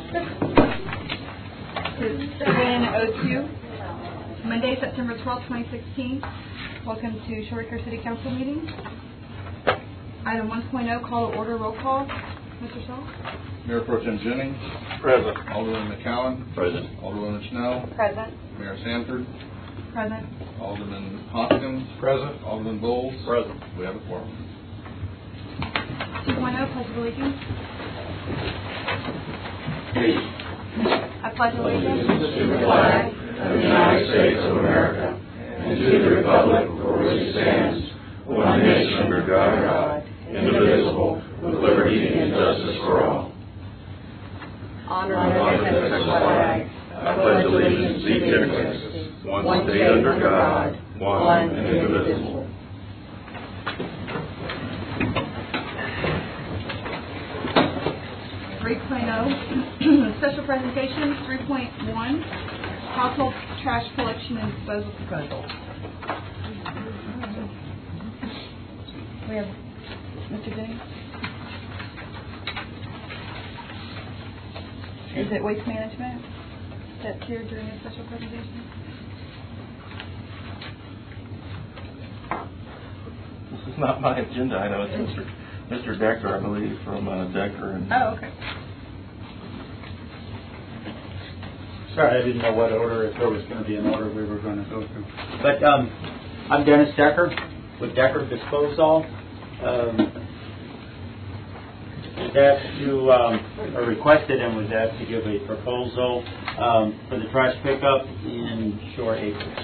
It's 7:02, Monday, September 12, 2016. Welcome to Shore Acre City Council meeting. Item 1.0, call to order, roll call. Mr. Shaw? Mayor Pro Tem Jennings. Present. Alderman McCowan. Present. Alderwoman Schnell. Present. Mayor Sanford. Present. Alderman Hoskins. Present. Alderman Bowles. Present. We have a quorum. 2.0, pledge of allegiance. I pledge allegiance to the flag of the United States of America and to the republic for which it stands, one nation under God, indivisible, with liberty and justice for all. Honor and defend the flag. I pledge allegiance to the Texas, one state under God, one and indivisible. Special presentation 3.1, household trash collection and disposal proposal. We have Mr. Jennings. Is it waste management that's here during the special presentation? This is not my agenda. I know it's Mr. Decker, I believe, from Decker. And oh, okay. Sorry, I didn't know what order, if there was going to be an order we were going to go through. But I'm Dennis Decker with Decker Disposal. Was asked to, or requested and was asked to give a proposal for the trash pickup in Shore Acres.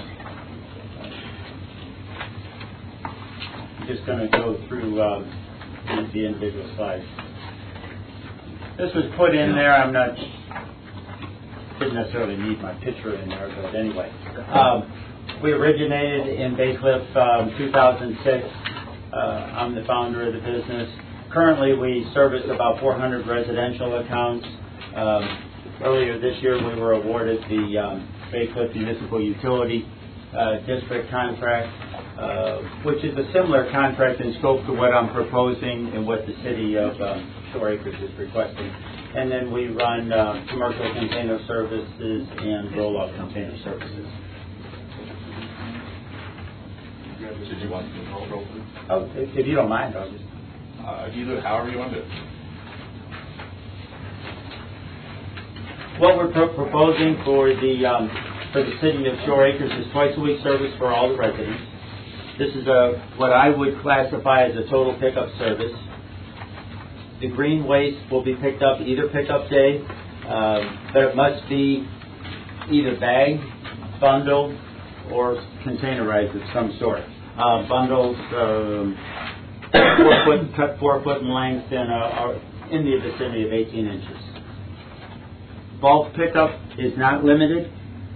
I'm just going to go through the individual slides. This was put in there. I'm not. Didn't necessarily need my picture in there, but anyway. We originated in Bay Cliff 2006. I'm the founder of the business. Currently, we service about 400 residential accounts. Earlier this year, we were awarded the Bay Cliff Municipal Utility District contract, which is a similar contract in scope to what I'm proposing and what the city of Shore Acres is requesting. And then we run commercial container services and roll-off container services. Did you want to roll through? Oh, if you don't mind, I'll just... You do it however you want to do it. What we're proposing for the city of Shore Acres is twice a week service for all the residents. This is what I would classify as a total pickup service. The green waste will be picked up either pickup day, but it must be either bagged, bundled, or containerized of some sort. Bundles cut 4 foot in length and are in the vicinity of 18 inches. Bulk pickup is not limited.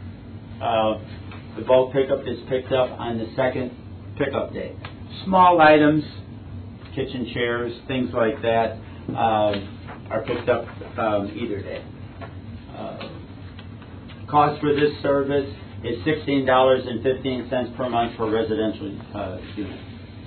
The bulk pickup is picked up on the second pickup day. Small items, kitchen chairs, things like that, are picked up either day. Cost for this service is $16.15 per month for residential units.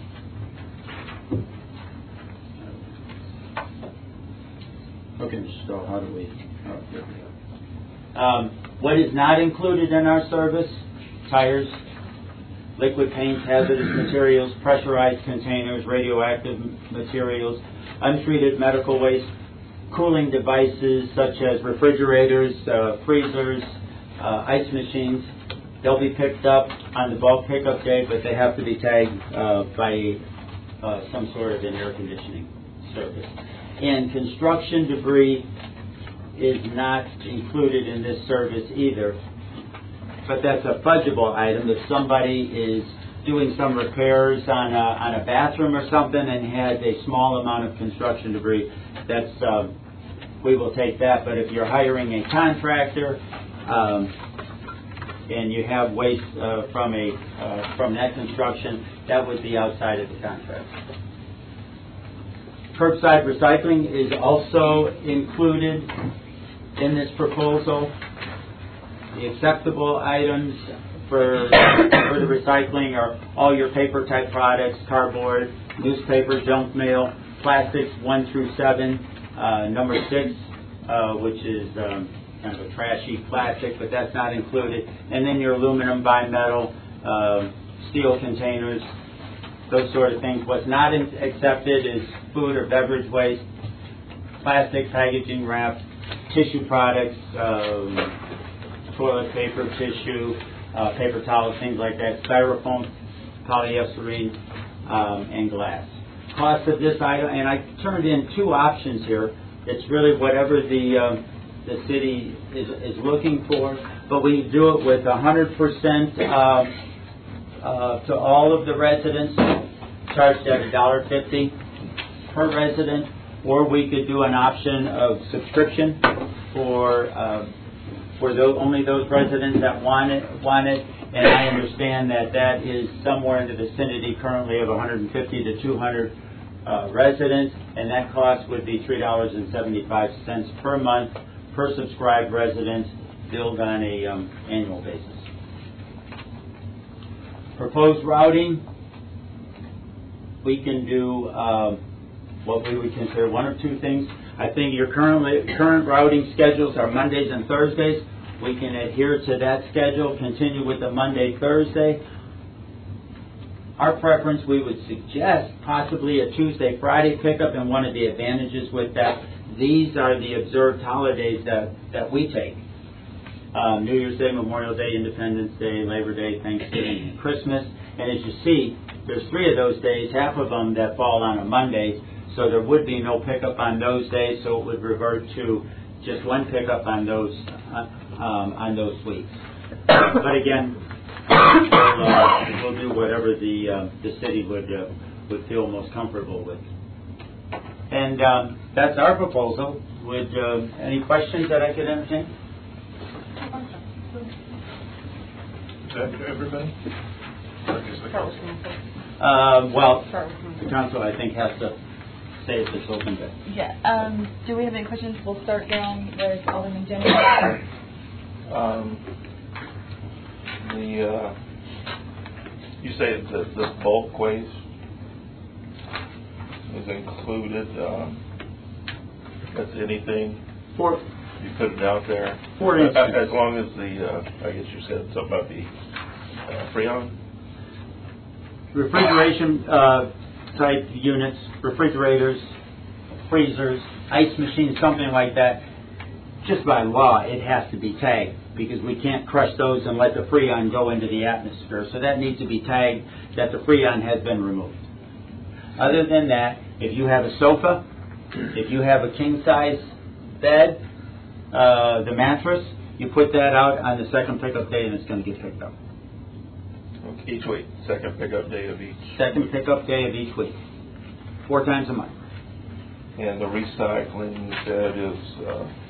Okay, so how do we? Oh, here we go. What is not included in our service? Tires, liquid paints, hazardous materials, pressurized containers, radioactive materials, untreated medical waste, cooling devices such as refrigerators, freezers, ice machines. They'll be picked up on the bulk pickup day, but they have to be tagged by some sort of an air conditioning service. And construction debris is not included in this service either, but that's a fudgeable item. If somebody is doing some repairs on a bathroom or something and has a small amount of construction debris, that's we will take that. But if you're hiring a contractor and you have waste from that construction, that would be outside of the contract. Curbside recycling is also included in this proposal. The acceptable items for the recycling are all your paper type products, cardboard, newspaper, junk mail, plastics 1 through 7, number 6 which is kind of a trashy plastic, but that's not included. And then your aluminum, bimetal, steel containers, those sort of things. What's not accepted is food or beverage waste, plastic packaging wrap, tissue products, toilet paper, tissue, paper towels, things like that, styrofoam, polyester, and glass. Cost of this item, and I turned in two options here. It's really whatever the city is looking for, but we do it with 100% to all of the residents, charged at $1.50 per resident, or we could do an option of subscription for only those residents that want it. And I understand that is somewhere in the vicinity currently of 150 to 200 residents, and that cost would be $3.75 per month per subscribed resident, billed on a annual basis. Proposed routing, we can do what we would consider one of two things. I think your current routing schedules are Mondays and Thursdays. We can adhere to that schedule, continue with the Monday, Thursday. Our preference, we would suggest possibly a Tuesday, Friday pickup, and one of the advantages with that, these are the observed holidays that we take. New Year's Day, Memorial Day, Independence Day, Labor Day, Thanksgiving, and Christmas. And as you see, there's 3 of those days, half of them that fall on a Monday, so there would be no pickup on those days, so it would revert to just one pickup on those weeks. But again, we'll do whatever the city would feel most comfortable with. And that's our proposal. Would any questions that I could entertain? Is that everybody? Well, the council, I think, has to say if it's open to. Yeah. Do we have any questions? We'll start down with Alderman Jennings. You say that the bulk waste is included. That's anything. You put it out there. For instance, as long as I guess you said something about the Freon. Refrigeration type units, refrigerators, freezers, ice machines, something like that. Just by law, it has to be tagged because we can't crush those and let the Freon go into the atmosphere. So that needs to be tagged that the Freon has been removed. Other than that, if you have a sofa, if you have a king-size bed, the mattress, you put that out on the second pickup day and it's going to get picked up. Each week, second pickup day of each. Second pickup day of each week, 4 times a month. And the recycling, you said, is,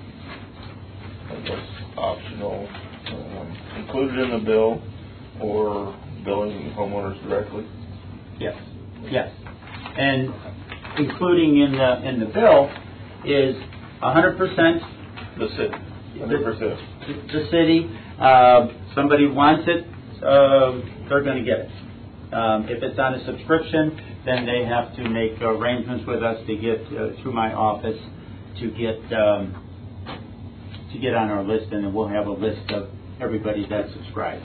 I guess, optional, included in the bill, or billing homeowners directly? Yes, yes. And including in the bill is 100%. The city, 100%. The city. Somebody wants it, they're going to get it. If it's on a subscription, then they have to make arrangements with us to get through my office to get on our list, and then we'll have a list of everybody that's subscribed.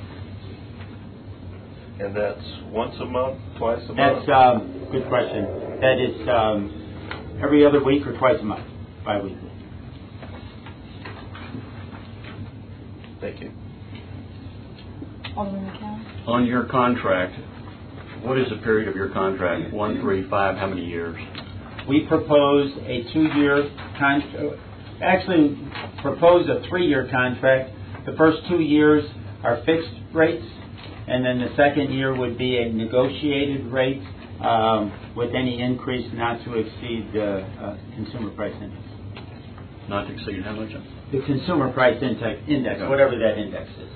And that's once a month, twice a month? That's good question. That is every other week or twice a month, bi-weekly. Thank you. Alderman McCown. On your contract, what is the period of your contract? 1, 3, 5, how many years? We propose a 2-year contract. Actually, propose a 3-year contract. The first 2 years are fixed rates, and then the second year would be a negotiated rate with any increase not to exceed the consumer price index. Not to exceed how much? The consumer price index, whatever that index is.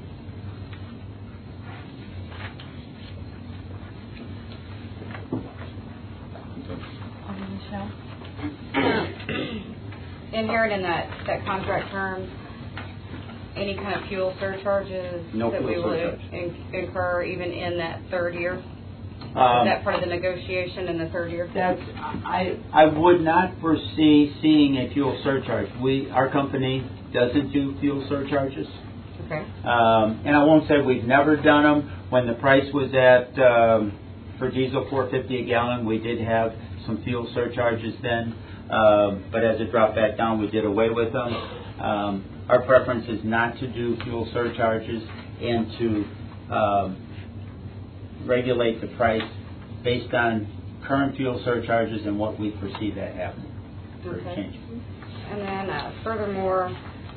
Inherent in that contract term, any kind of fuel surcharges No that fuel we would surcharge. incur even in that 3rd year? that part of the negotiation in the third year? I would not foresee seeing a fuel surcharge. Our company doesn't do fuel surcharges. Okay. And I won't say we've never done them. When the price was at, for diesel, $4.50 a gallon, we did have some fuel surcharges then. But as it dropped back down, we did away with them. Our preference is not to do fuel surcharges and to regulate the price based on current fuel surcharges and what we foresee that happening. Okay. And then furthermore,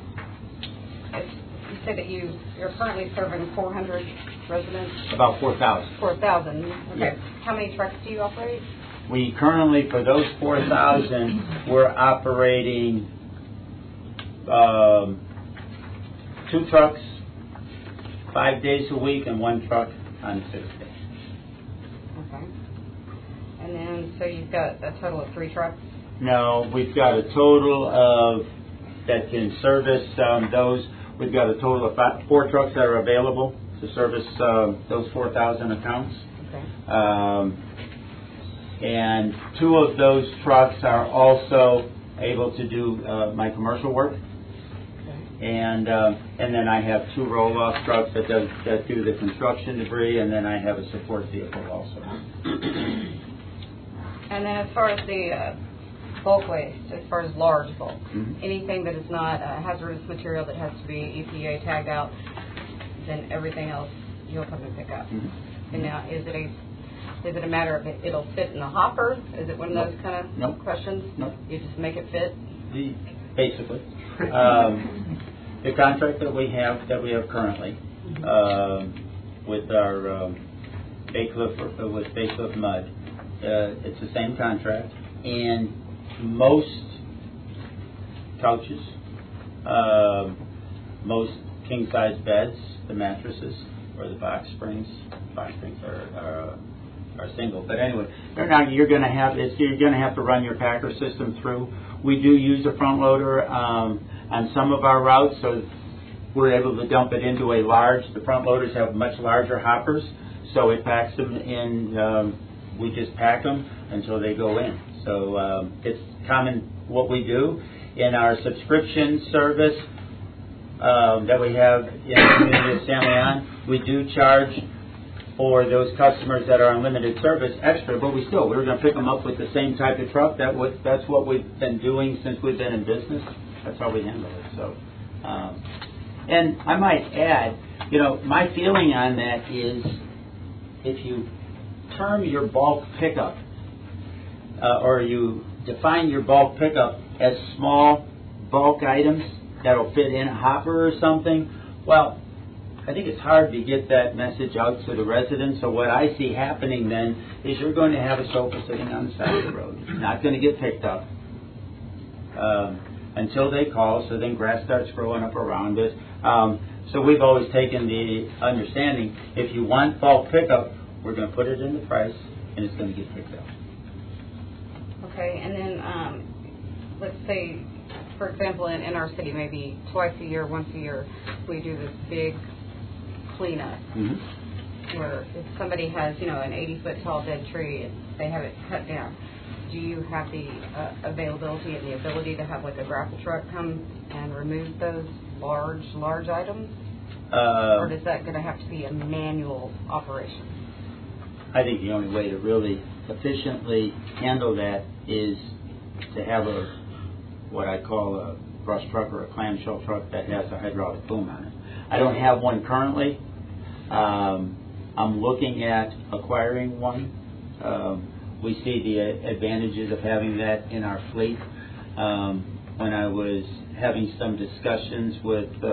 you said that you're currently serving 400 residents? About 4,000. 4,000. Okay. Yeah. How many trucks do you operate? We currently, for those 4,000, we're operating 2 trucks 5 days a week and 1 truck on the 6th day. Okay. And then, so you've got a total of 3 trucks? No, we've got a total of, that can service those, we've got a total of 4 trucks that are available to service those 4,000 accounts. Okay. And 2 of those trucks are also able to do my commercial work. And then I have 2 roll-off trucks that do the construction debris, and then I have a support vehicle also. And then as far as the bulk waste, as far as large bulk, anything that is not hazardous material that has to be EPA tagged out, then everything else you'll come and pick up. And now, is it a matter of it'll fit in the hopper? Is it one of those kind of questions? No. You just make it fit? Basically. The contract that we have currently with our Baycliff Mud, it's the same contract, and most couches, most king-size beds, the mattresses, or the box springs are single. But anyway, you're going to have to run your packer system through. We do use a front loader on some of our routes, so we're able to dump it into a large. The front loaders have much larger hoppers, so it packs them in. We just pack them until they go in. So it's common what we do in our subscription service that we have in the community of San Leon. We do charge for those customers that are on limited service extra, but we're going to pick them up with the same type of truck. That's what we've been doing since we've been in business. That's how we handle it. So, and I might add, my feeling on that is, if you term your bulk pickup, or you define your bulk pickup as small bulk items that'll fit in a hopper or something, well, I think it's hard to get that message out to the residents. So what I see happening then is you're going to have a sofa sitting on the side of the road. It's not going to get picked up until they call, so then grass starts growing up around it. So we've always taken the understanding, if you want bulk pickup, we're going to put it in the price, and it's going to get picked up. Okay, and then let's say, for example, in our city, maybe twice a year, once a year, we do this big cleanup, where if somebody has, an 80-foot tall dead tree and they have it cut down, do you have the availability and the ability to have like a grapple truck come and remove those large items? Or is that going to have to be a manual operation? I think the only way to really efficiently handle that is to have what I call a brush truck or a clamshell truck that has a hydraulic boom on it. I don't have one currently. I'm looking at acquiring one. We see the advantages of having that in our fleet. When I was having some discussions with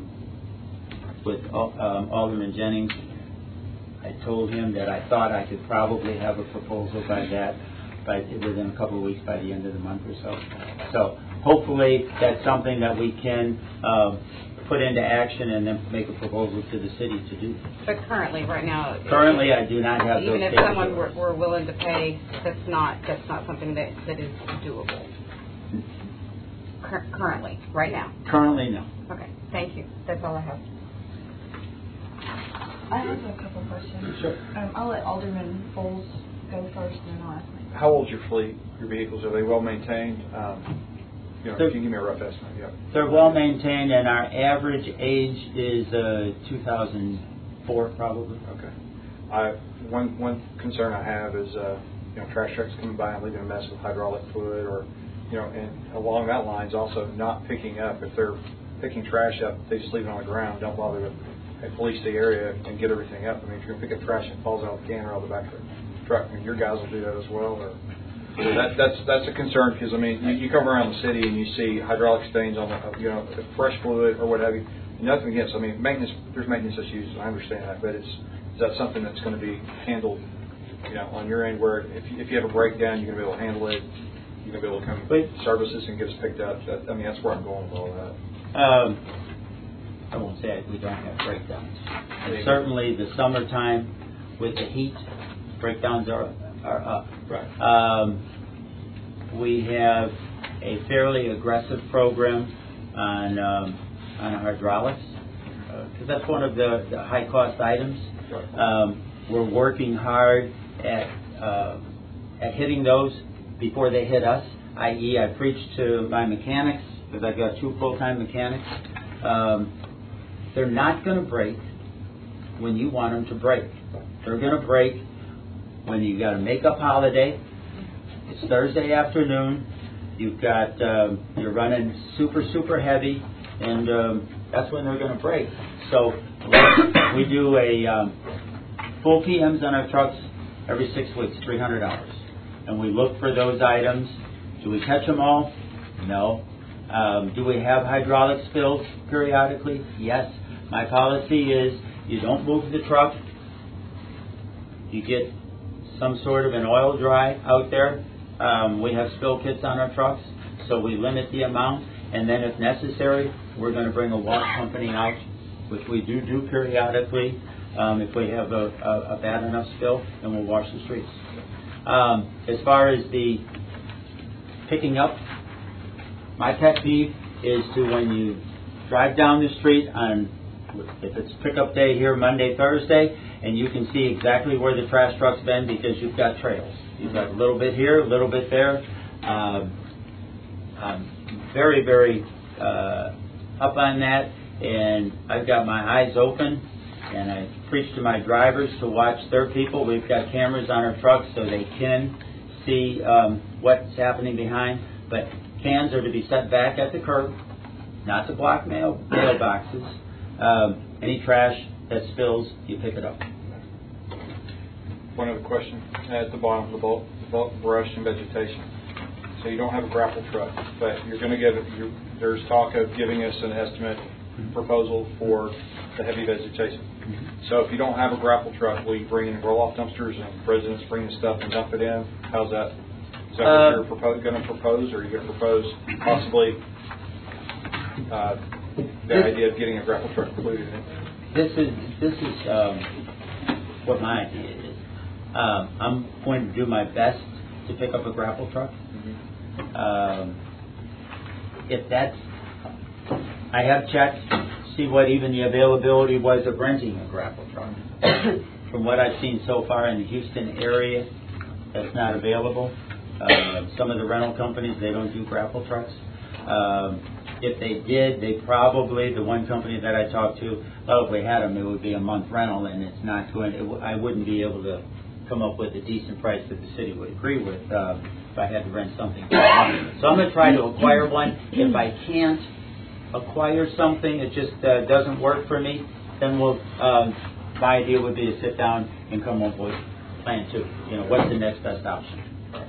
Alderman Jennings, I told him that I thought I could probably have a proposal within a couple of weeks, by the end of the month or so. So hopefully that's something that we can put into action and then make a proposal to the city to do. But currently, right now... Currently, I do not have those capabilities. Even if someone were willing to pay, that's not something that is doable. Currently, right now? Currently, no. Okay, thank you. That's all I have. I have a couple questions. Sure. I'll let Alderman Bowles go first, and then I'll ask my. How old's your fleet, your vehicles? Are they well maintained? If you can give me a rough estimate, yeah. They're well maintained, and our average age is 2004 probably. Okay. One concern I have is trash trucks coming by and leaving a mess with hydraulic fluid, or and along that lines also not picking up. If they're picking trash up, they just leave it on the ground. Don't bother to police the area and get everything up. I mean, if you're going to pick up trash and it falls out of the can or out the back of the truck, I mean, your guys will do that as well. Or that's a concern, because I mean, you come around the city and you see hydraulic stains on the fresh fluid or what have you. Nothing against. I mean, maintenance. There's maintenance issues. I understand that, but is that something that's going to be handled, on your end, where if you have a breakdown, you're going to be able to handle it. You're going to be able to come services and get us picked up. That's where I'm going with all that. I won't say we don't have breakdowns. And certainly the summertime with the heat, breakdowns are up. Right. We have a fairly aggressive program on hydraulics, because that's one of the high cost items. Right. We're working hard at hitting those before they hit us, i.e. I preach to my mechanics, because I've got 2 full-time mechanics. They're not going to break when you want them to break. They're going to break when you got a makeup holiday. It's Thursday afternoon. You've got you're running super heavy, and that's when they're going to break. So we do a full PMs on our trucks every 6 weeks, $300, and we look for those items. Do we catch them all? No. Do we have hydraulic spills periodically? Yes. My policy is you don't move the truck. You get some sort of an oil dry out there. We have spill kits on our trucks, so we limit the amount. And then if necessary, we're going to bring a wash company out, which we do periodically if we have a bad enough spill, and we'll wash the streets. As far as the picking up, my pet peeve is to when you drive down the street if it's pickup day here Monday, Thursday, and you can see exactly where the trash truck's been because you've got trails. You've got a little bit here, a little bit there. I'm very up on that, and I've got my eyes open, and I preach to my drivers to watch their people. We've got cameras on our trucks so they can see what's happening behind, but cans are to be set back at the curb, not to block mailboxes. Any trash that spills, you pick it up. One other question at the bottom, the bulk brush and vegetation. So you don't have a grapple truck, but you're going to get there's talk of giving us an estimate proposal for the heavy vegetation. So if you don't have a grapple truck, will you bring in roll-off dumpsters and residents bring the stuff and dump it in? How's that? Is that what you're going to propose, or are you going to propose possibly the idea of getting a grapple truck included in it? This is what my idea is. I'm going to do my best to pick up a grapple truck. If that's, I have checked, see what even the availability was of renting a grapple truck. From what I've seen so far in the Houston area, that's not available. Some of the rental companies, they don't do grapple trucks. If they did, they probably, the one company that I talked to, if we had them, it would be a month rental, and it's not going. I wouldn't be able to come up with a decent price that the city would agree with if I had to rent something. So I'm going to try to acquire one. If I can't acquire something, it just doesn't work for me, then my idea would be to sit down and come up with plan 2. What's the next best option?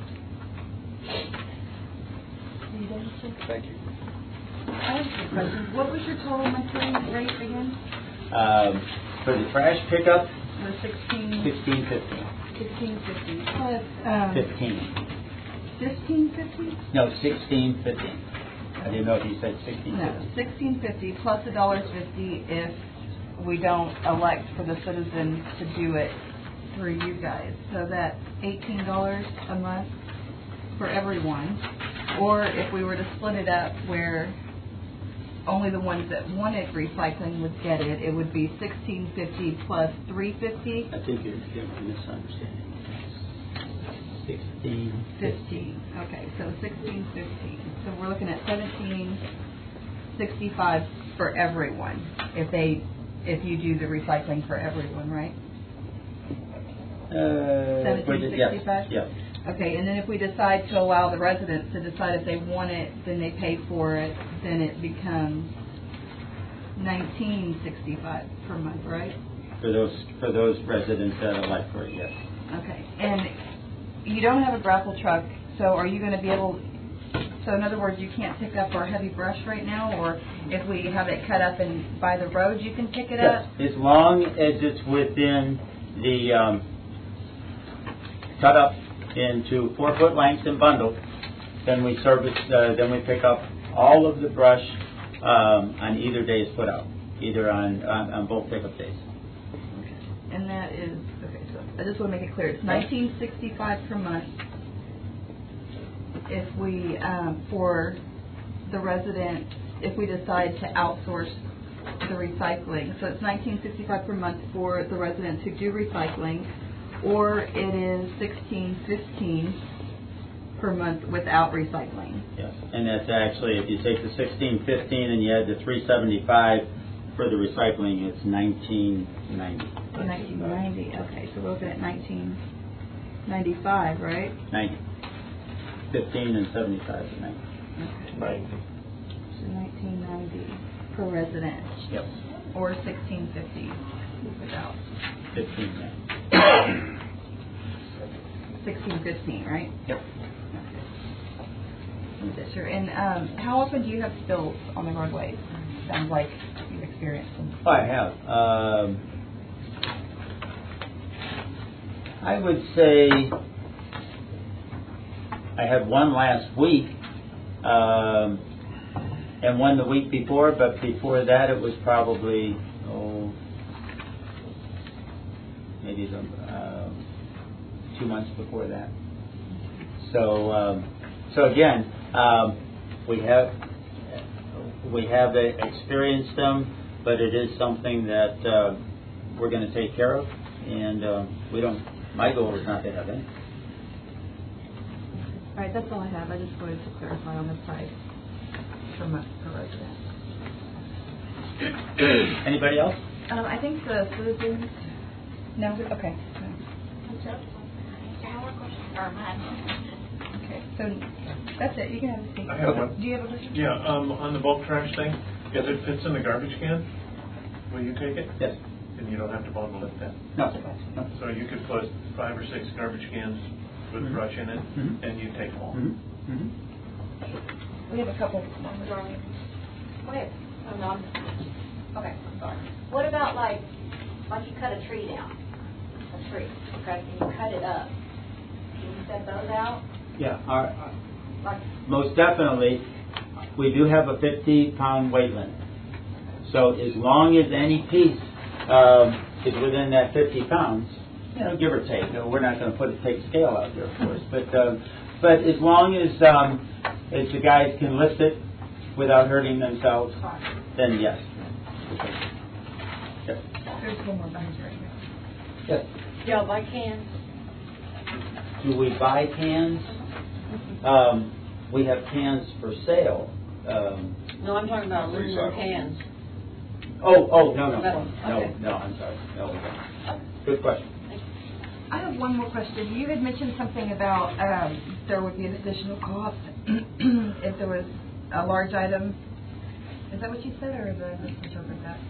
Thank you. I have a question. What was your total monthly rate again? For the trash pickup, The $16.50. 16.50 plus 15. 15.50? No, $16.50. I didn't know if you said $16.50. No, $16.50 plus $1.50 if we don't elect for the citizens to do it through you guys. So that's $18 a month for everyone. Or if we were to split it up where only the ones that wanted recycling would get it. It would be $16.50 plus $3.50. I think you're misunderstanding. 16.50. Okay, so $16.50. So we're looking at $17.65 for everyone if you do the recycling for everyone, right? $17.65. Yes. Okay, and then if we decide to allow the residents to decide if they want it, then they pay for it, then it becomes $19.65 per month, right? For those residents that elect for it, yes. Okay, and you don't have a grapple truck, so are you going to be able? So in other words, you can't pick up our heavy brush right now, or if we have it cut up and by the road, you can pick it up. Yes, as long as it's within the cut up into 4-foot lengths and bundled, then we service. Then we pick up all of the brush on either day it's put out, either on both pickup days. Okay. And that is okay. So I just want to make it clear. It's $19.65 per month if we for the resident if we decide to outsource the recycling. So it's $19.65 per month for the residents who do recycling. Or it is $16.15 per month without recycling. Yes, and that's actually, if you take the $16.15 and you add the $3.75 for the recycling, it's $19.90. $19.90. Okay, so we're looking at $19.95, right? 90. 15 and 75 is 90. Okay. So $19.90 per resident. Yep. Or $16.50 without. 15. $16.15, right? Yep. Okay. Sure. And how often do you have spills on the roadways? Sounds like you've experienced them. Oh, I have. I would say I had one last week, and one the week before, but before that it was probably, maybe 2 months before that. So again, we have experienced them, but it is something that we're going to take care of, and we don't. My goal is not to have any. All right, that's all I have. I just wanted to clarify on the price per month per resident. Anybody else? I think the citizens. No. Okay. Okay, so that's it. You can have a seat. I have one. Do you have a question? Yeah, on the bulk trash thing, if it fits in the garbage can, will you take it? Yes. And you don't have to bundle it then? No. So you could put 5 or 6 garbage cans with brush in it, and you take them all? We have a couple. Go ahead. Oh, no. Okay, sorry. What about like you cut a tree down? A tree, okay, and you cut it up. Can you set those out? Yeah. Like, Most definitely, we do have a 50-pound weight limit. So as long as any piece is within that 50 pounds, give or take. We're not going to take a scale out there, of course. But as long as the guys can lift it without hurting themselves, then yes. Yes. There's one more behind you right here. Yes. do y'all buy cans? Do we buy cans? We have cans for sale. No, I'm talking about aluminum cans. No, Okay. no, I'm sorry. No, we don't. Good question. I have one more question. You had mentioned something about there would be an additional cost if there was a large item. Is that what you said, or did I misinterpret that?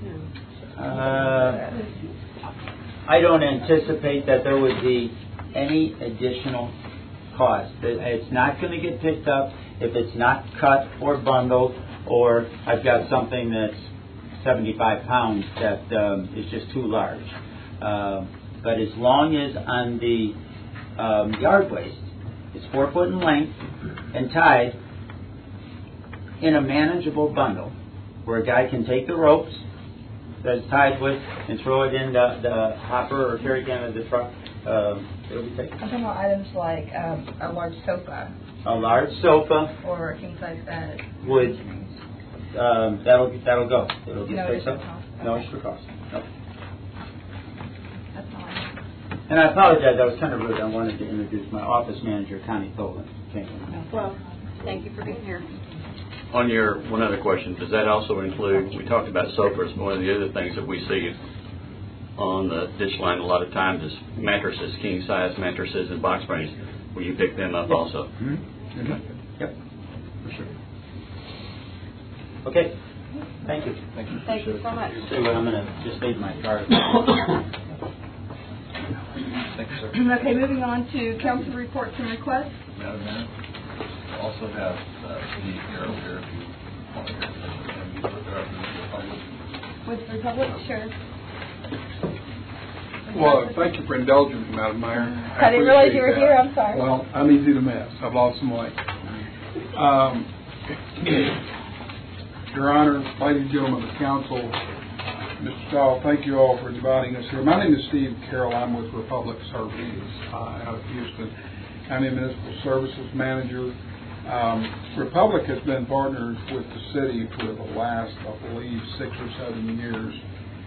I don't anticipate that there would be any additional cost. It's not going to get picked up if it's not cut or bundled, or I've got something that's 75 pounds that is just too large. But as long as on the yard waste, it's 4 foot in length and tied in a manageable bundle, where a guy can take the ropes that it's tied with and throw it in the hopper or carry can of the truck. It'll be taken. I'm talking about items like a large sofa. A large sofa Or a king-size bed. would that'll go. It'll No get picked extra up. cost. No extra cost. No. That's all. And I apologize, I was kind of rude. I wanted to introduce my office manager, Connie Tholen. Came in. Well, thank you for being here. On your, one other question, does that also include, we talked about sofas, but one of the other things that we see on the ditch line a lot of times is mattresses, king-size mattresses and box springs. Will you pick them up also? Mm-hmm. Mm-hmm. Yep, for sure. Okay, thank you. Thank you. Thank you so much. See what, I'm going to just leave my card. Thank you, sir. Okay, moving on to council reports and requests. Madam Mayor, we also have Steve Carroll here if you want to hear from him. With the Republic, sure. Well, thank you for indulging me, Madam Mayor. I didn't realize you were appreciate here. that. I'm sorry. Well, I'm easy to miss. I've lost some weight. Your Honor, ladies and gentlemen of the council, Mr. Stahl, thank you all for inviting us here. My name is Steve Carroll. I'm with Republic Services out of Houston. I'm a municipal services manager. Republic has been partners with the city for the last, I believe, 6 or 7 years.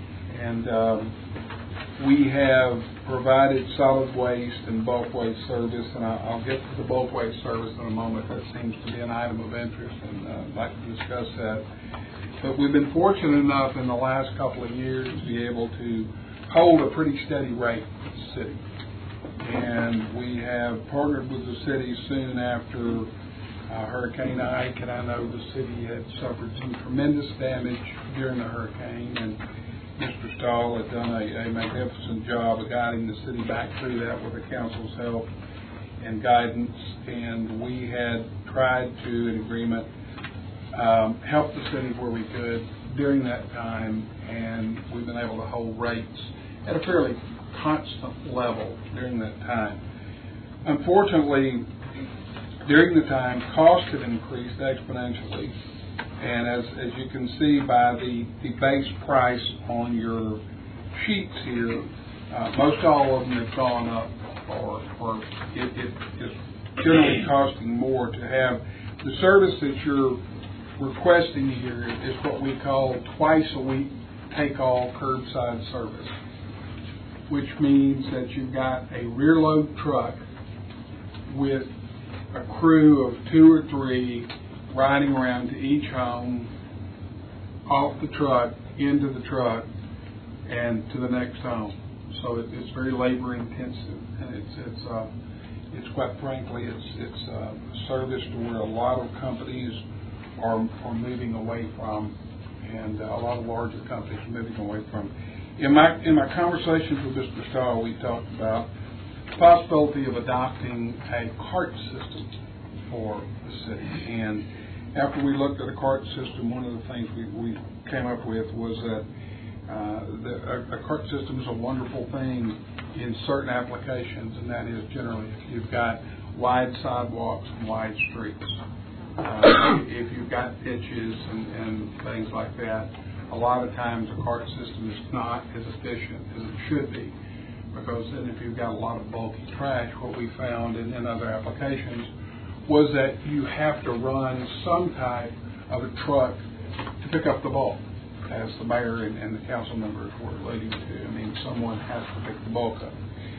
And we have provided solid waste and bulk waste service, and I'll get to the bulk waste service in a moment. That seems to be an item of interest, and I'd like to discuss that. But we've been fortunate enough in the last couple of years to be able to hold a pretty steady rate with the city. And we have partnered with the city soon after Hurricane Ike, and I know the city had suffered some tremendous damage during the hurricane, and Mr. Stahl had done a magnificent job of guiding the city back through that with the council's help and guidance. And we had tried to, in agreement, help the city where we could during that time, and we've been able to hold rates at a fairly constant level during that time. Unfortunately, during the time, costs have increased exponentially. And as you can see by the base price on your sheets here, most all of them have gone up, or it is generally costing more to have. The service that you're requesting here is what we call twice a week take-all curbside service, which means that you've got a rear load truck with a crew of 2 or 3 riding around to each home, off the truck, into the truck, and to the next home. So it's very labor intensive, and it's quite frankly it's a service to where a lot of companies are moving away from, and a lot of larger companies are moving away from. In my conversations with Mr. Stahl, we talked about the possibility of adopting a cart system for the city. And after we looked at a cart system, one of the things we came up with was that a cart system is a wonderful thing in certain applications, and that is generally if you've got wide sidewalks and wide streets. If you've got ditches and things like that, a lot of times a cart system is not as efficient as it should be, because then if you've got a lot of bulky trash, what we found in other applications was that you have to run some type of a truck to pick up the bulk, as the mayor and the council members were alluding to. I mean, someone has to pick the bulk up.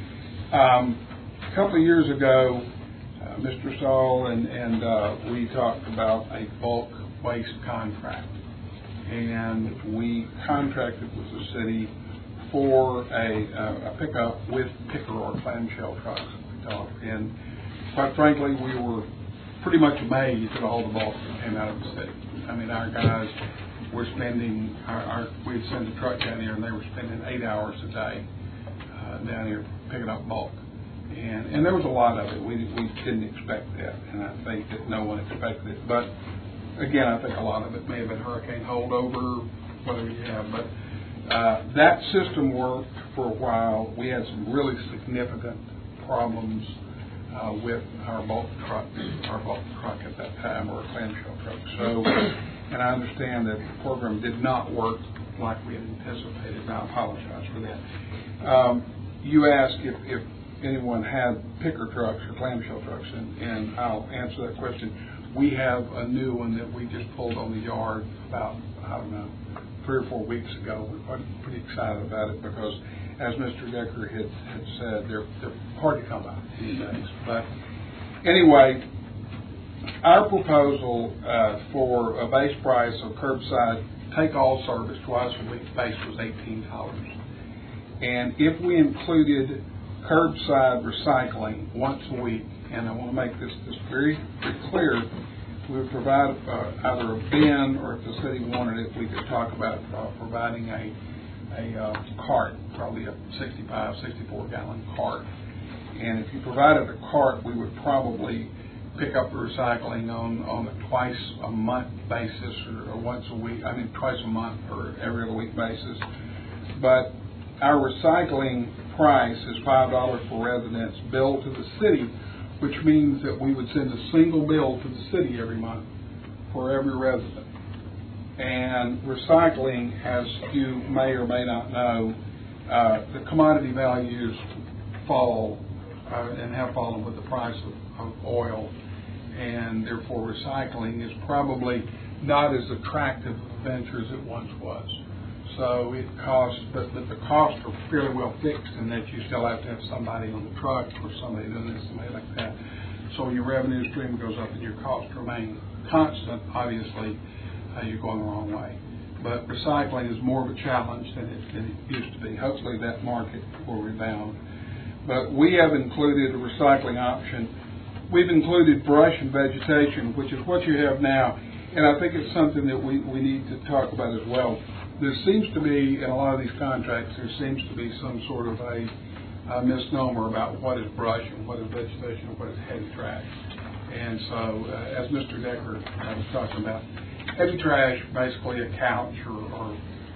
A couple of years ago, Mr. Stahl and we talked about a bulk waste contract, and we contracted with the city for a pickup with picker or clamshell trucks. And quite frankly, we were pretty much amazed at all the bulk that came out of the city. I mean, our guys were spending, we'd send a truck down here, and they were spending 8 hours a day down here picking up bulk. And there was a lot of it. We didn't expect that, and I think that no one expected it. But again, I think a lot of it may have been hurricane holdover, whatever you have. But that system worked for a while. We had some really significant problems with our bulk truck at that time, or a clamshell truck. So, and I understand that the program did not work like we had anticipated, and I apologize for that. You asked if anyone had picker trucks or clamshell trucks, and I'll answer that question. we have a new one that we just pulled on the yard about, 3 or 4 weeks ago. We're pretty excited about it because, as Mr. Decker had said, they're hard to come by these days. But anyway, our proposal for a base price of curbside take-all service twice a week base was $18. And if we included curbside recycling once a week, and I want to make this very, very clear, we would provide either a bin, or if the city wanted it, we could talk about providing a cart, probably a 65, 64-gallon cart. And if you provided a cart, we would probably pick up the recycling on a twice a month basis or once a week, twice a month or every other week basis. But our recycling price is $5 per residence billed to the city, which means that we would send a single bill to the city every month for every resident. And recycling, as you may or may not know, the commodity values fall and have fallen with the price of oil, and therefore recycling is probably not as attractive a venture as it once was. So it costs, but the costs are fairly well fixed in that you still have to have somebody on the truck or somebody doing this, somebody like that. So your revenue stream goes up and your costs remain constant. Obviously, you're going the wrong way. But recycling is more of a challenge than it used to be. Hopefully that market will rebound. But we have included a recycling option. We've included brush and vegetation, which is what you have now. And I think it's something that we need to talk about as well. There seems to be, in a lot of these contracts, there seems to be some sort of a misnomer about what is brush and what is vegetation and what is heavy trash. And so, as Mr. Decker was talking about, heavy trash, basically a couch or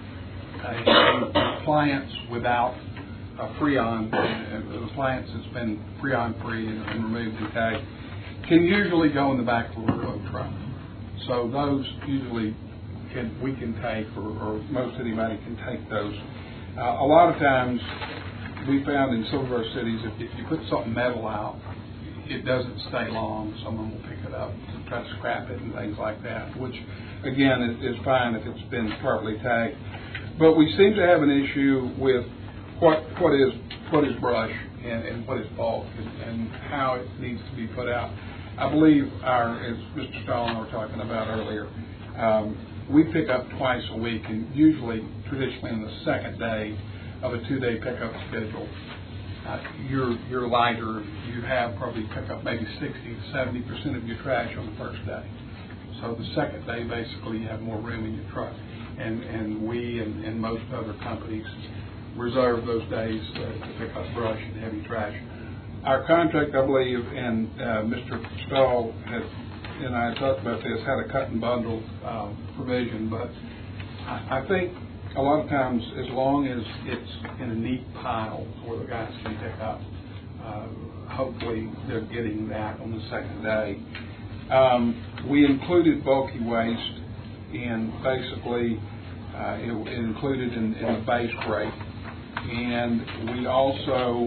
a appliance without a Freon, an appliance that's been Freon-free and removed and tagged, can usually go in the back of a railroad truck. So those usually we can take, or most anybody can take those. A lot of times, we found in some of our cities, if you put something metal out, it doesn't stay long. Someone will pick it up and try to scrap it and things like that, which, again, is fine if it's been properly tagged. But we seem to have an issue with what is brush and what is bulk and how it needs to be put out. I believe as Mr. Stahl and I were talking about earlier, we pick up twice a week, and usually, traditionally, on the second day of a 2-day pickup schedule, you're lighter. You have probably pick up maybe 60 to 70% of your trash on the first day. So the second day, basically, you have more room in your truck, and we and most other companies reserve those days to pick up brush and heavy trash. Our contract, I believe, and Mr. Stahl and I talked about this, had a cut and bundle provision, but I think a lot of times, as long as it's in a neat pile where the guys can pick up, hopefully they're getting that on the second day. We included bulky waste, and basically it included in the base rate, and we also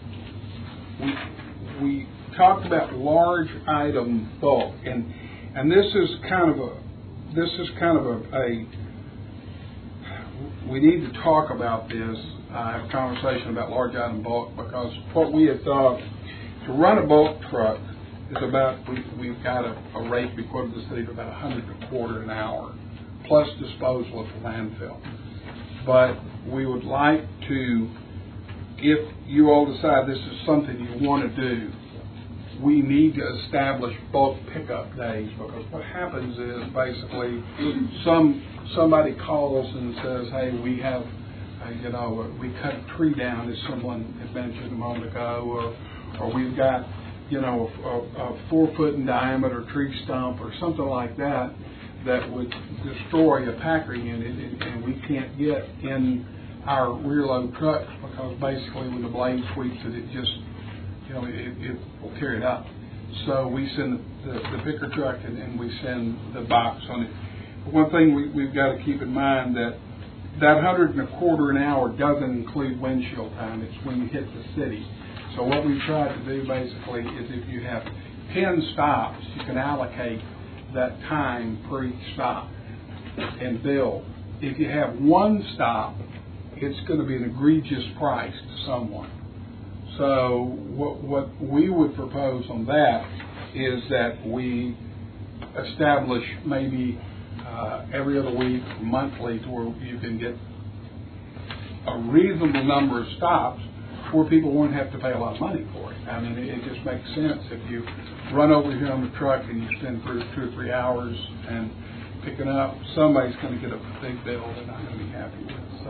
we talked about large item bulk, and this is kind of a we need to talk about this, have a conversation about large item bulk, because what we had thought, to run a bulk truck is about, we've got a rate we quoted the city of about $100.25 an hour, plus disposal at the landfill. But we would like to, if you all decide this is something you want to do, we need to establish bulk pickup days, because what happens is basically somebody calls and says, hey, we have, we cut a tree down, as someone had mentioned a moment ago, or we've got, a 4-foot in diameter tree stump or something like that would destroy a packer unit, and we can't get in our rear load trucks, because basically when the blade sweeps it just, it will tear it up. So we send the picker truck and we send the box on it. But one thing we've got to keep in mind that $100.25 an hour doesn't include windshield time. It's when you hit the city. So what we try to do basically is, if you have 10 stops, you can allocate that time per each stop and bill. If you have one stop, it's going to be an egregious price to someone. So what we would propose on that is that we establish maybe every other week, monthly, to where you can get a reasonable number of stops where people won't have to pay a lot of money for it. I mean, it just makes sense if you run over here on the truck and you spend 2 or 3 hours and picking up, somebody's going to get a big bill they're not going to be happy with. So,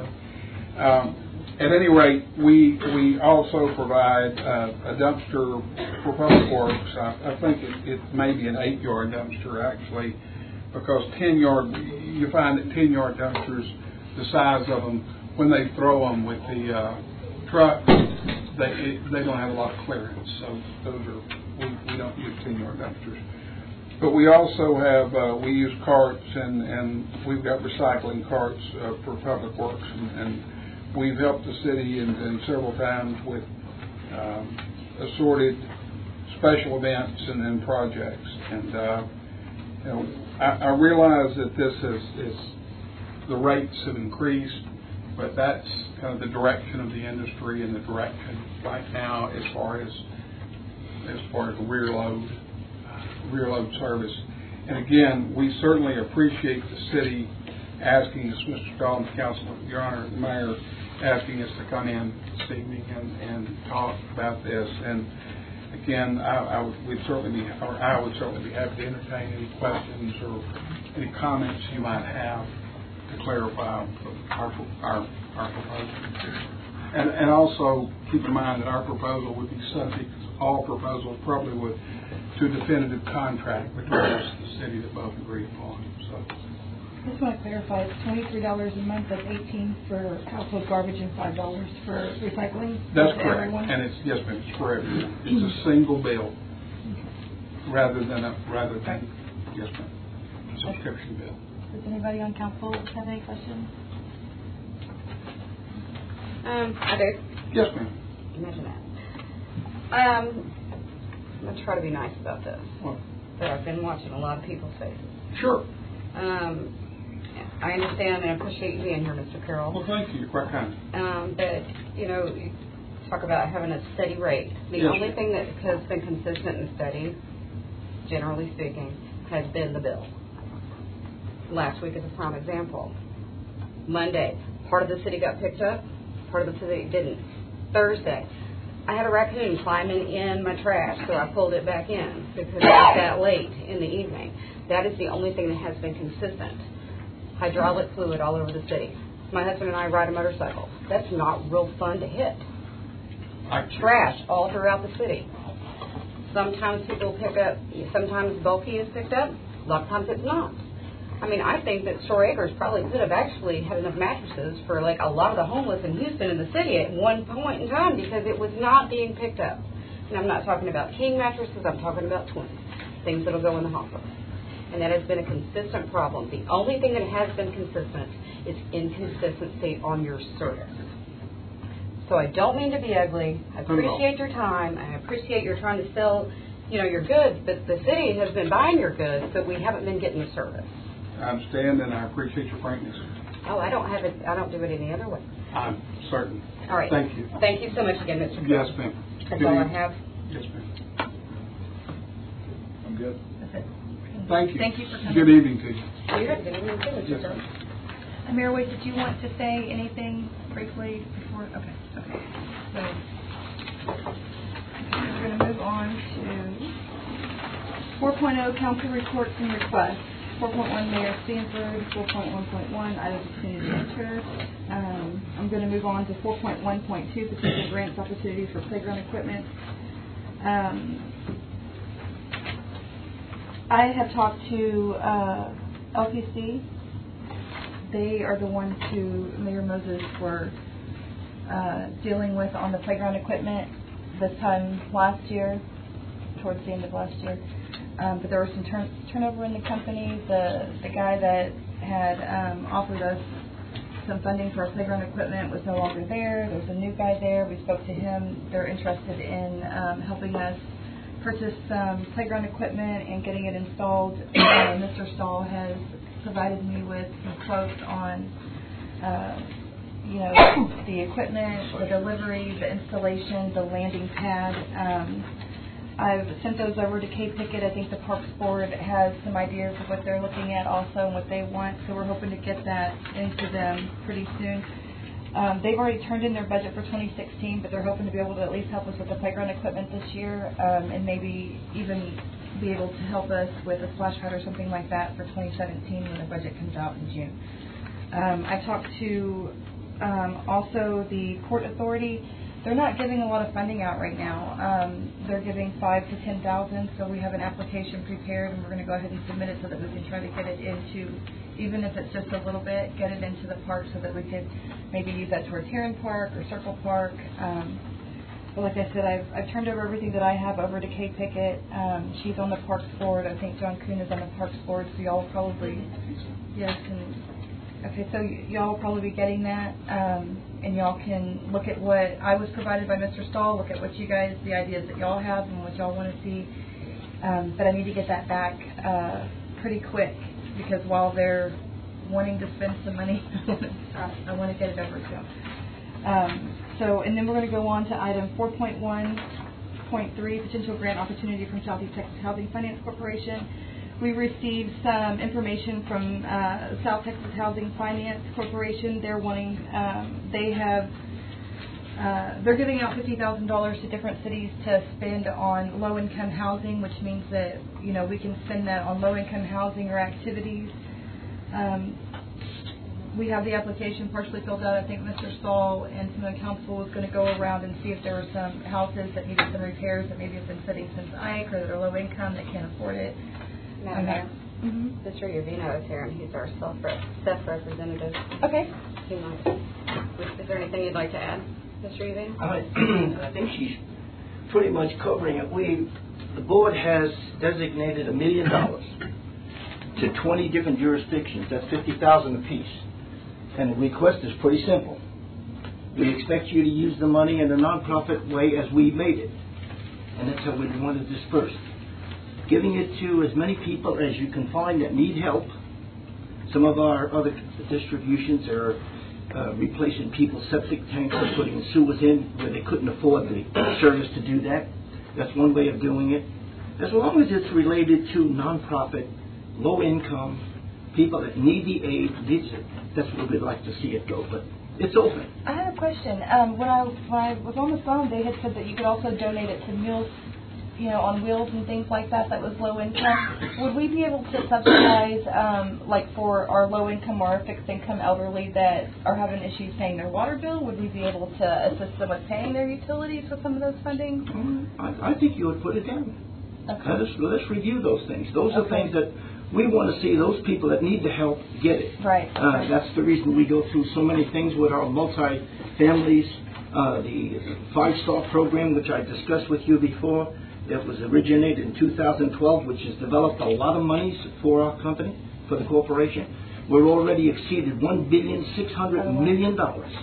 at any rate, we also provide a dumpster for Public Works. I think it may be an 8-yard dumpster actually, because 10-yard, you find that 10-yard dumpsters, the size of them, when they throw them with the truck, they don't have a lot of clearance. So those are, we don't use 10-yard dumpsters. But we also have, we use carts, and we've got recycling carts for Public Works, and we've helped the city in several times with assorted special events and projects. And you know, I realize that this is the rates have increased, but that's kind of the direction of the industry and the direction right now as far as the rear load service. And again, we certainly appreciate the city asking us, Mr. Stahl, Council, Your Honor, the Mayor, asking us to come in this evening and talk about this. And again, I would certainly be happy to entertain any questions or any comments you might have to clarify our proposal. And also keep in mind that our proposal would be subject, all proposals probably would, to a definitive contract between us and the city that both agree upon. So. I just want to clarify, it's $23 a month, that's $18 for household garbage and $5 for recycling? That's correct. Everyone? And it's, yes ma'am, it's for everyone. It's a single bill rather than yes ma'am, subscription bill. Does anybody on council have any questions? I do. Yes ma'am. Imagine that. I'm going to try to be nice about this. What? But I've been watching a lot of people's faces. Sure. I understand and appreciate you being here, Mr. Carroll. Well, thank you. You're quite kind. But, you know, you talk about having a steady rate. The yes, only thing that has been consistent and steady, generally speaking, has been the bill. Last week is a prime example. Monday, part of the city got picked up, part of the city didn't. Thursday, I had a raccoon climbing in my trash, so I pulled it back in because it was that late in the evening. That is the only thing that has been consistent. Hydraulic fluid all over the city. My husband and I ride a motorcycle. That's not real fun to hit. Trash all throughout the city. Sometimes people pick up, sometimes bulky is picked up, a lot of times it's not. I mean, I think that Shore Acres probably could have actually had enough mattresses for like a lot of the homeless in Houston and the city at one point in time because it was not being picked up. And I'm not talking about king mattresses, I'm talking about twins, things that will go in the hopper. And that has been a consistent problem. The only thing that has been consistent is inconsistency on your service. So I don't mean to be ugly. I appreciate your time. I appreciate you're trying to sell, you know, your goods, but the city has been buying your goods, but we haven't been getting the service. I understand, and I appreciate your frankness. Oh, I don't do it any other way. I'm certain. All right. Thank you. Thank you so much again, Mr. Cook. Yes, ma'am. That's all I have. Yes, ma'am. I'm good. That's it. Thank you. Thank you for coming. Good evening to you. Good evening, too, Mr. Cook. Mayor Wade, did you want to say anything briefly before? Okay. So we're going to move on to 4.0 council reports and requests. 4.1 Mayor Stanford, 4.1.1 items of community interest. I'm going to move on to 4.1.2 potential grants opportunities for playground equipment. I have talked to LPC. They are the ones who Mayor Moses were dealing with on the playground equipment this time last year, towards the end of last year. But there was some turnover in the company. The guy that had offered us some funding for our playground equipment was no longer there. There was a new guy there. We spoke to him. They're interested in helping us purchase some playground equipment and getting it installed. Mr. Stahl has provided me with some quotes on, the equipment, the delivery, the installation, the landing pad. I've sent those over to Kay Pickett. I think the Parks Board has some ideas of what they're looking at also and what they want, so we're hoping to get that into them pretty soon. They've already turned in their budget for 2016, but they're hoping to be able to at least help us with the playground equipment this year, and maybe even be able to help us with a splash pad or something like that for 2017 when the budget comes out in June. I talked to also the Port Authority. They're not giving a lot of funding out right now. They're giving $5,000 to $10,000, so we have an application prepared, and we're going to go ahead and submit it so that we can try to get it into, even if it's just a little bit, get it into the park so that we could maybe use that towards Heron Park or Circle Park. But like I said, I've turned over everything that I have over to Kay Pickett. She's on the Parks Board. I think John Kuhn is on the Parks Board, so y'all probably, yes, okay, so y'all will probably be getting that, and y'all can look at what I was provided by Mr. Stahl, look at what you guys, the ideas that y'all have and what y'all want to see. But I need to get that back pretty quick, because while they're wanting to spend some money, I want to get it over to them. And then we're going to go on to item 4.1.3, potential grant opportunity from Southeast Texas Housing Finance Corporation. We received some information from South Texas Housing Finance Corporation. They're wanting, they're giving out $50,000 to different cities to spend on low-income housing, which means that, we can spend that on low-income housing or activities. We have the application partially filled out. I think Mr. Stahl and some of the council was going to go around and see if there were some houses that needed some repairs that maybe have been sitting since Ike or that are low income that can't afford it. Madam Mayor, Mr. Uvino is here, and he's our staff representative. Okay. Is there anything you'd like to add, Mr. Uvino? I think she's pretty much covering it. The board has designated $1 million to 20 different jurisdictions. That's $50,000 apiece. And the request is pretty simple. We expect you to use the money in a nonprofit way as we made it, and that's how we want to disperse it. Giving it to as many people as you can find that need help. Some of our other distributions are replacing people's septic tanks and putting sewers in where they couldn't afford the service to do that. That's one way of doing it. As long as it's related to nonprofit, low income, people that need the aid, that's where we'd like to see it go. But it's open. I have a question. When I was on the phone, they had said that you could also donate it to Meals on Wheels and things like that was low income. Would we be able to subsidize, for our low income or our fixed income elderly that are having issues paying their water bill? Would we be able to assist them with paying their utilities with some of those funding? I think you would put it down. Okay. Let's review those things. Those are things that we want to see. Those people that need the help get it. Right. That's the reason we go through so many things with our multi-families. The 5-Star program, which I discussed with you before, that was originated in 2012, which has developed a lot of monies for our company, for the corporation. We're already exceeded $1,600,000,000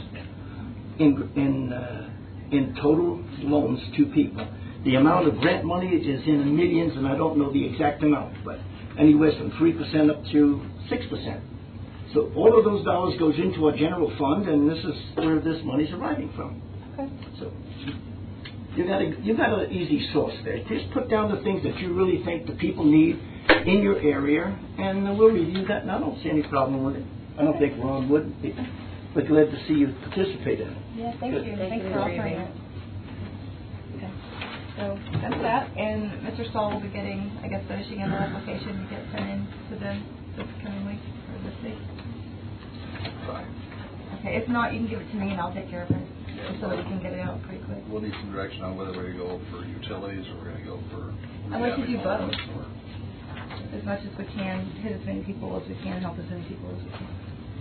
in total loans to people. The amount of grant money is in the millions, and I don't know the exact amount, but anywhere from 3% up to 6%. So all of those dollars goes into our general fund, and this is where this money's arriving from. Okay. So you got an easy source there. Just put down the things that you really think the people need in your area, and we'll review that. And I don't see any problem with it. I don't think Ron would. We're glad to see you participate in it. Yeah, thank you. Thanks for offering it. Okay. So that's that. And Mr. Stahl will be finishing in the application to get sent in to them this coming week or this week. Fine. Okay. If not, you can give it to me and I'll take care of it so that we can get it out pretty quick. We'll need some direction on whether we're going to go for utilities or we're going to go for... I'd like to do both. As much as we can, hit as many people as we can, help as many people as we can.